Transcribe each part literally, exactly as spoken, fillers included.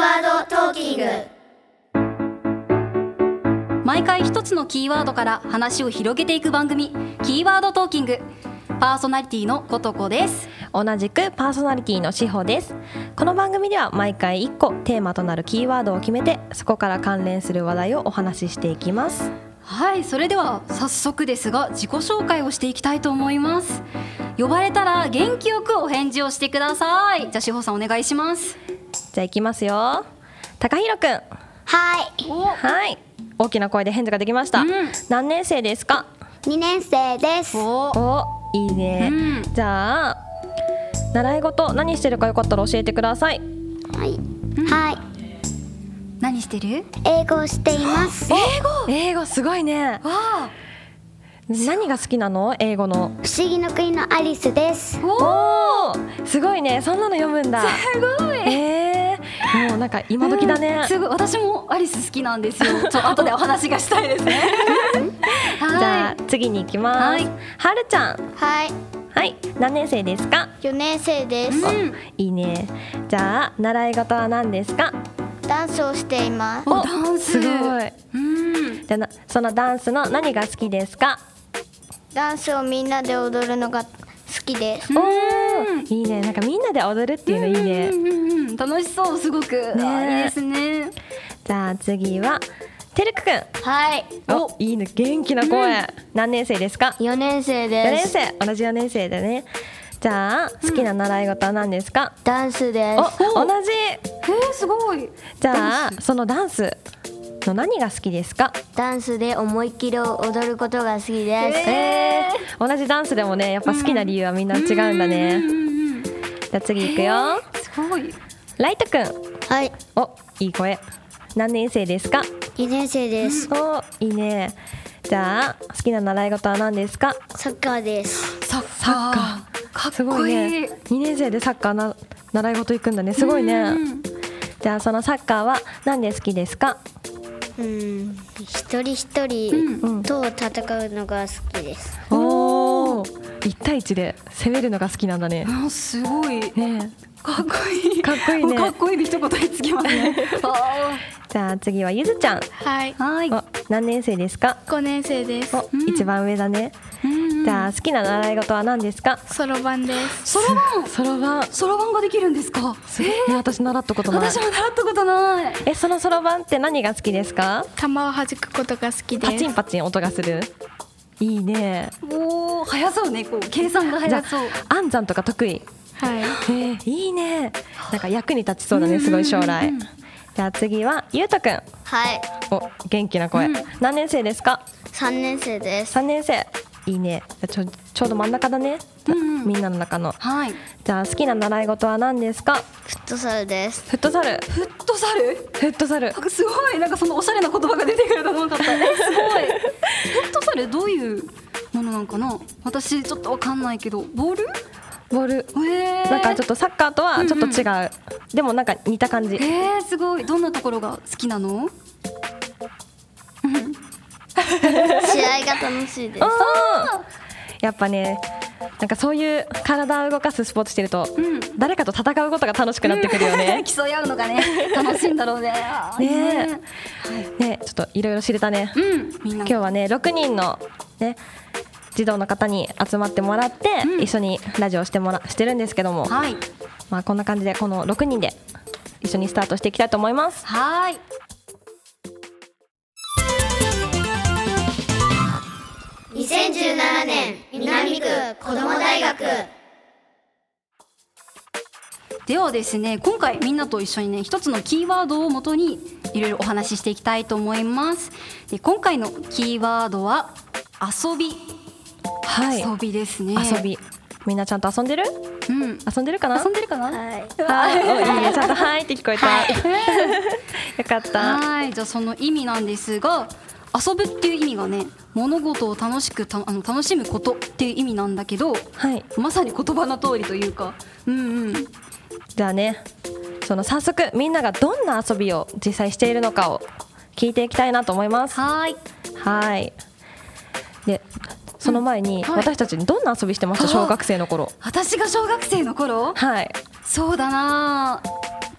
ワードトーキング。 毎回一つのキーワードから話を広げていく番組、キーワードトーキング。パーソナリティのことこです。 同じくパーソナリティのしほです。この番組では毎回いっこテーマとなるキーワードを決めて、そこから関連する話題をお話ししていきます。 はい、それでは早速ですが自己紹介をしていきたいと思います。呼ばれたら元気よくお返事をしてください。じゃあしほさんお願いします。 じゃあいきますよ。高弘くん。 はいはい、大きな声で返事ができました、うん、何年生ですか？ にねん生です。 おお、いいね、うん、じゃあ習い事何してるかよかったら教えてください。 はい、うん、はい。 何してる？ 英語をしています。 英語英語すごいね。わ何が好きなの？英語の。 不思議の国のアリスです。 おお、すごいね。そんなの読むんだ。 すごい。 えー、もうなんか今時だね、 うん、すごい。私もアリス好きなんですよ。ちょっと後でお話がしたいですね。 はい、じゃあ次に行きます。はい、はるちゃん。 はいはい、何年生ですか？ よねん生です、 うん、いいね。じゃあ習い事は何ですか？ ダンスをしています。 お、ダンス。 すごい。うん、じゃあそのダンスの何が好きですか？ ダンスをみんなで踊るのが好きです。 おー、いいね。なんかみんなで踊るっていうのいいね。 うんうんうん、楽しそう。すごく、ね、いいですね。 じゃあ次はてるくくん。 はい。 お、いいね。元気な声、うん、何年生ですか？ よねん生です。 よねん生、同じよねん生だね。じゃあ好きな習い事は何ですか？ うん、ダンスです。 お、同じ。 えー、すごい。 じゃあそのダンスの何が好きですか？ ダンスで思いっきり踊ることが好きです。 えー、同じダンスでもね、やっぱ好きな理由はみんな違うんだね。うん、じゃあ次いくよ。 すごい。 ライトくん。 はい。 お、いい声。何年生ですか？ にねん生です。 お、いいね。じゃあ好きな習い事は何ですか？ サッカーです。 サッカーかっこいい。 すごいね。にねん生でサッカーな習い事行くんだね。すごいね。じゃあそのサッカーは何で好きですか？ うん、一人一人と戦うのが好きです。 うん、おお、いち対いちで攻めるのが好きなんだね。 あ、すごいね。 かっこいい。 かっこいいね。 かっこいいで一言につきますね。 じゃあ次はゆずちゃん。 はいはい。 何年生ですか？ ごねん生です。 お、うん、一番上だね。じゃあ好きな習い事は何ですか？ そろばんです。 そろばん。 そろばん。 そろばんができるんですか？ えー、私習ったことない。 私も習ったことない。 え、そのそろばんって何が好きですか？ 玉を弾くことが好きです。 パチンパチン音がする。いいね。 おお、速そうね。こう計算が速そう。 暗算とか得意？ はい。 えー、いいね。なんか役に立ちそうだね。すごい将来。じゃあ次はゆうとくん。 はい。 お、元気な声、うん、何年生ですか？ さんねん生です。 さんねん生。いいね。ちょ、ちょうど真ん中だね、うんうん、みんなの中の。 はい。 じゃあ好きな習い事は何ですか？ フットサルです。 フットサル。 フットサル。 フットサル。 すごい。なんかそのおしゃれな言葉が出てくると思わなかった。すごい。フットサルどういうものなんかな。私ちょっとわかんないけど、ボール？ ボール。 へー。 なんかちょっとサッカーとはちょっと違う、うんうん、でもなんか似た感じ。 えー、すごい。どんなところが好きなの？ 試合が楽しいです。 やっぱね、なんかそういう体を動かすスポーツしてると、うん、誰かと戦うことが楽しくなってくるよね、 うん、競い合うのがね楽しいんだろうね。 ねえ、ね、ちょっといろいろ知れたね、うん、みんな今日はねろくにんの、ね、児童の方に集まってもらって、うん、一緒にラジオしてもらしてるんですけども、はい、まあ、こんな感じでこのろくにんで一緒にスタートしていきたいと思います。 はい。 にせんじゅうななねん南区子ども大学ではですね、今回みんなと一緒にね一つのキーワードをもとにいろいろお話ししていきたいと思います。で、今回のキーワードは遊び。はい、遊びですね。 遊び。みんなちゃんと遊んでる？うん、遊んでるかな？ 遊んでるかな？ はい。 はい、お、いいね。ちゃんとはいって聞こえた。はい、よかった。 はい、じゃあその意味なんですが、遊ぶっていう意味がね、物事を楽しくたあの楽しむことっていう意味なんだけど、はい、まさに言葉の通りというか、うんうん。 じゃあね、その早速みんながどんな遊びを実際しているのかを聞いていきたいなと思います。 はい。 はい。で、その前に、うん、はい、私たちにどんな遊びしてました？小学生の頃。 私が小学生の頃？ はい。 そうだな。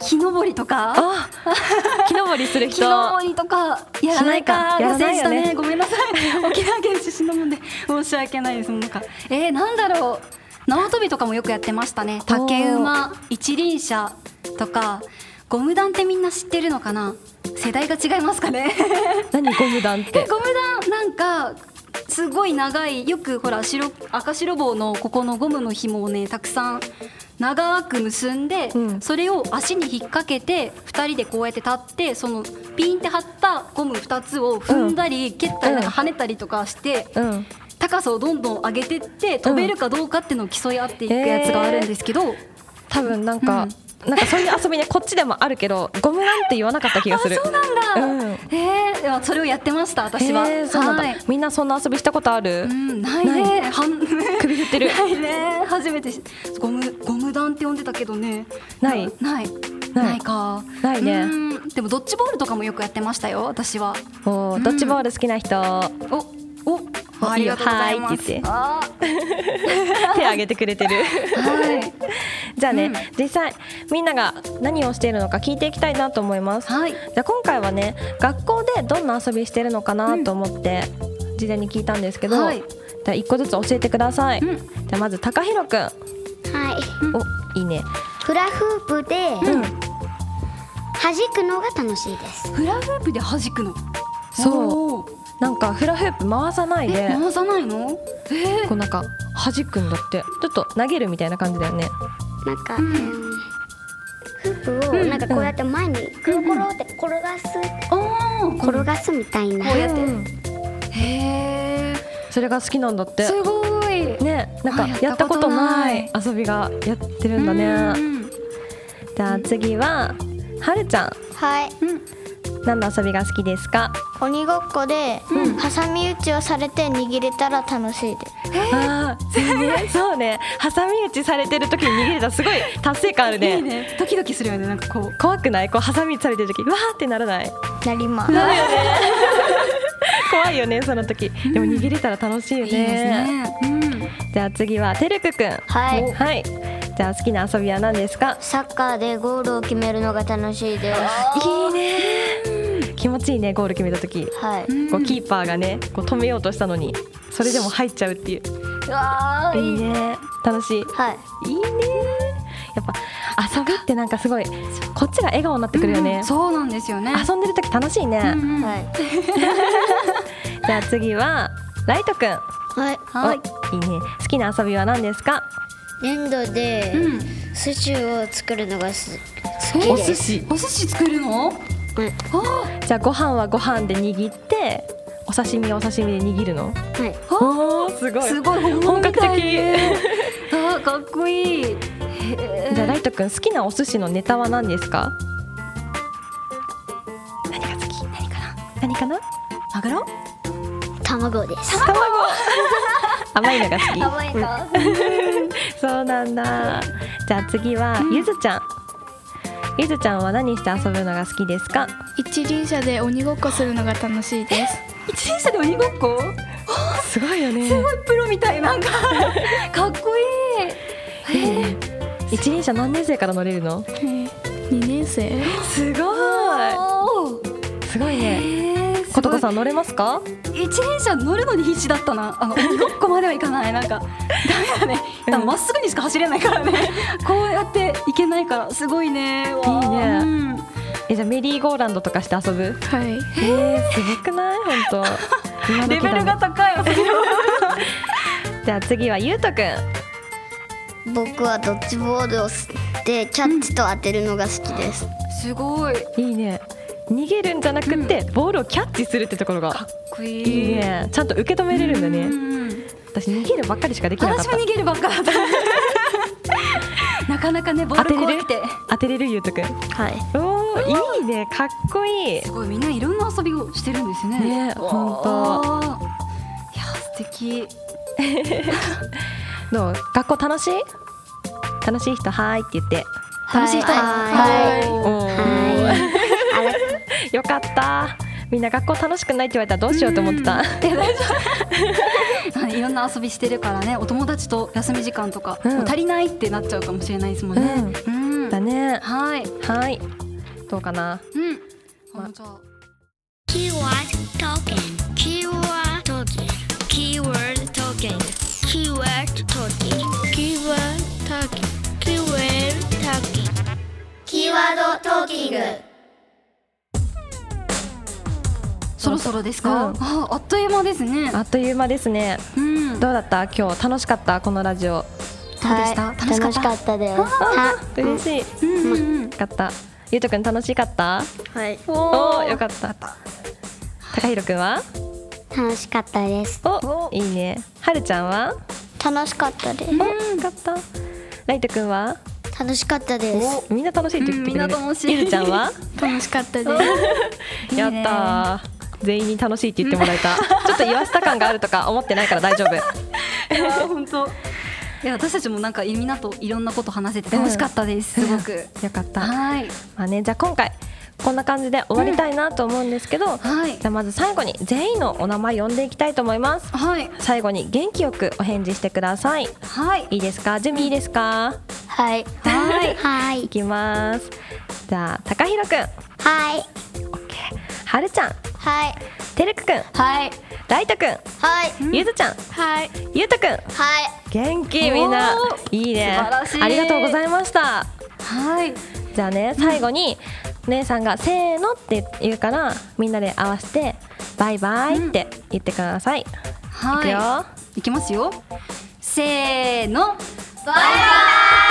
木登りとか、 あ木登りする人木登りとかやらないか。 やらないよね。 野生児だね、ごめんなさい沖縄県出身なもんで申し訳ないです。なんかえー、なんだろう、縄跳びとかもよくやってましたね。竹馬、一輪車とか。ゴム弾ってみんな知ってるのかな。世代が違いますかね何ゴム弾って。 ゴム弾なんかすごい長い、よくほら白赤白棒のここのゴムの紐をねたくさん長く結んで、うん、それを足に引っ掛けてふたりでこうやって立って、そのピンって張ったゴムふたつを踏んだり、うん、蹴ったりなんか跳ねたりとかして、うん、高さをどんどん上げてって飛べるかどうかっていうのを競い合っていくやつがあるんですけど、うんえー、 多分なんか、うんなんかそういう遊びねこっちでもあるけどゴムなんて言わなかった気がする。 あそうなんだ、うんえー、それをやってました私は、 えー、そうなんだ、はい、みんなそんな遊びしたことある？ うん、ないね。ない首振ってるないね。初めてゴムゴム弾って呼んでたけどね。 ないないないかないね。 うんでもドッジボールとかもよくやってましたよ私は。 お、うん、ドッジボール好きな人。 おおありがとうございます。 って言って手挙げてくれてる、はい、じゃあね、うん、実際みんなが何をしているのか聞いていきたいなと思います、はい、じゃあ今回はね学校でどんな遊びしてるのかなと思って事前に聞いたんですけど、はい、じゃあいっこずつ教えてください、うん、じゃあまず高弘くん。はい、おいいね。 フラフープで、うん、弾くのが楽しいです。 フラフープで弾くの。 そうなんかフラフープ回さないで回さないの、 えー、こうなんか弾くんだって。ちょっと投げるみたいな感じだよね。 なんか、うん、フープをなんかこうやって前にコロコロって転がす、うん、転がすみたいな、 こうやって、うん、 へーそれが好きなんだって。 すごいね、なんかやったことない遊びがやってるんだね、うん、じゃあ次ははるちゃん。 はい、うん何の遊びが好きですか？ 鬼ごっこで、うん、挟み撃ちをされて握れたら楽しいです。 あー、ね、そうね、挟み撃ちされてる時に逃げれたらすごい達成感あるね。 いいね、ドキドキするよね。なんかこう怖くない？こう挟み撃ちされてる時わーってならない？ なります。 なるよね怖いよねその時、うん、でも逃げれたら楽しいよね。いいですね、うん、じゃあ次はてるくくん。 はい、 はい、じゃあ好きな遊びは何ですか？ サッカーでゴールを決めるのが楽しいです。 いいね、気持ちいいね。ゴール決めた時、はい、こうキーパーがねこう止めようとしたのにそれでも入っちゃうっていう。うわーいいね、楽しい、はい、いいね。やっぱ遊びってなんかすごいこっちが笑顔になってくるよね、 うん、そうなんですよね。 遊んでる時楽しいね、うんうん、はい、じゃあ次はライトくん。 はい、はい、 いいね。好きな遊びは何ですか？ 粘土で、うん、寿司を作るのがす好きです。 お寿司お寿司作るの？うん、 じゃあご飯はご飯で握ってお刺身はお刺身で握るの？はい。おー、すごいすごい本格的あーかっこいい。 じゃあライトくん好きなお寿司のネタは何ですか？何が好き？何かな？何かな？マグロ？ 卵です。 卵甘いのが好き。 甘いかそうなんだ。じゃあ次はゆずちゃん。ゆずちゃんは何して遊ぶのが好きですか？ 一輪車で鬼ごっこするのが楽しいです。 一輪車で鬼ごっこ？ すごいよね。 すごいプロみたい。なんかかっこいい。 いいね。一輪車何年生から乗れるの？ えー、にねんせい。 すごいすごいね。ことこさん乗れますか？ 一輪車乗るのに必死だったな。あの鬼ごっこまではいかない。なんかダメだね。まっすぐにしか走れないからねこうやっていけないからすごいね。いいね、 うん、えじゃあメリーゴーランドとかして遊ぶ？ はい。 えー、すごくない？本当、 ね、レベルが高いよじゃあ次はゆうとくん。僕はドッジボールをでキャッチと当てるのが好きです、 うん、すごいいいね。逃げるんじゃなくて、うん、ボールをキャッチするってところがかっこいい。 いいね。ちゃんと受け止めれるんだね、うん、私逃げるばっかりしかできなかった。 私も逃げるばっかだったなかなかねボール怖くて当てれるゆうとくん。 はい。 おー、いいね、かっこいい。 すごいみんないろんな遊びをしてるんですね。 ね、ほんと。 いや素敵どう？学校楽しい？楽しい人はーいって言って。 楽しい人はーい。はい。よかった。みんな学校楽しくないって言われたらどうしようと思ってた。 いろんな遊びしてるからね、お友達と休み時間とか、うん、もう足りないってなっちゃうかもしれないですもんね、うんうん、 だね。 はいはいどうかな。 うんあじゃあキーワードトーキングキーワードトーキングキーワードトーキングキーワードトーキングキーワードトーキングキーワードトーキングキーワードトーキングそろそろですか、うん、あ, あっという間ですね。 あっという間ですね、うん、どうだった今日楽しかったこのラジオ。 そうでした、 はい、楽しかったです。 嬉しい、うんうん、よかった。ゆうとくん楽しかった？ はい。 おおよかった。高弘くんは？ 楽しかったです。 おいいね。はるちゃんは？ 楽しかったです。 およかった。ライトくんは？ 楽しかったです。 みんな楽しいって言ってくれる、うん、みんな楽しい。ゆるちゃんは？ 楽しかったです。 やったー。全員に楽しいって言ってもらえた。ちょっと言わせた感があるとか思ってないから大丈夫。 いや本当。いや私たちもなんかみんなといろんなこと話せて楽しかったです、うん、すごくよかった。 はい、 まあね、じゃあ今回こんな感じで終わりたいなと思うんですけど、うんはい、じゃあまず最後に全員のお名前呼んでいきたいと思います、はい、最後に元気よくお返事してください。はい、いいですか？準備いいですか？ はいはいはい、 いきます。じゃあ高弘くん。 はい。 オッケー。はるちゃん。 はい。 てるくくん。 はい。 ライトくん。 はい。 ゆずちゃん。 はい。 ゆうとくん。 はい。 元気みんな。いいね。 素晴らしい。 ありがとうございました。 はい。 じゃあね最後に姉さんがせーのって言うからみんなで合わせてバイバイって言ってください。 はい。いくよ。いきますよ。せーの。バイバイ。